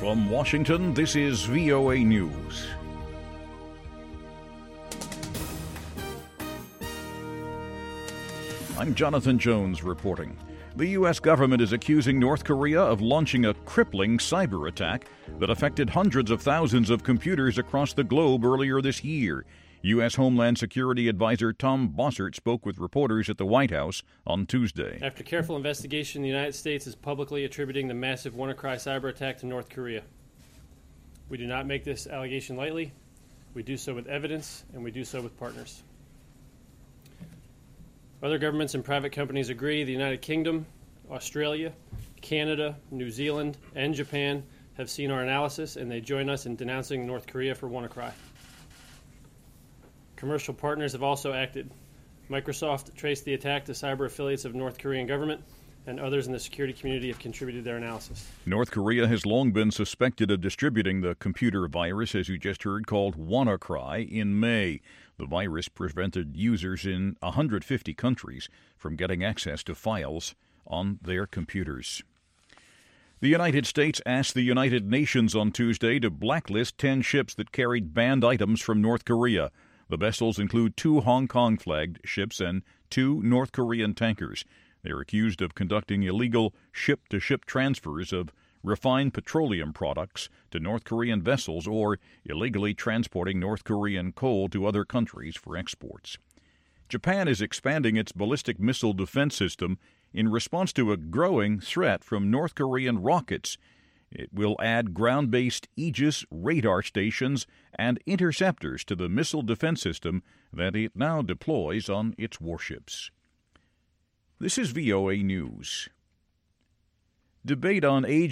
From Washington, this is VOA News. I'm Jonathan Jones reporting. The U.S. government is accusing North Korea of launching a crippling cyber attack that affected hundreds of thousands of computers across the globe earlier this year. U.S. Homeland Security Advisor Tom Bossert spoke with reporters at the White House on Tuesday. After careful investigation, the United States is publicly attributing the massive WannaCry cyber attack to North Korea. We do not make this allegation lightly. We do so with evidence, and we do so with partners. Other governments and private companies agree. The United Kingdom, Australia, Canada, New Zealand, and Japan have seen our analysis, and they join us in denouncing North Korea for WannaCry. Commercial partners have also acted. Microsoft traced the attack to cyber affiliates of North Korean government, and others in the security community have contributed their analysis. North Korea has long been suspected of distributing the computer virus, as you just heard, called WannaCry, in May. The virus prevented users in 150 countries from getting access to files on their computers. The United States asked the United Nations on Tuesday to blacklist 10 ships that carried banned items from North Korea. The vessels include 2 Hong Kong-flagged ships and 2 North Korean tankers. They're accused of conducting illegal ship-to-ship transfers of refined petroleum products to North Korean vessels or illegally transporting North Korean coal to other countries for exports. Japan is expanding its ballistic missile defense system in response to a growing threat from North Korean rockets. It will add ground-based Aegis radar stations and interceptors to the missile defense system that it now deploys on its warships. This is VOA News. Debate on age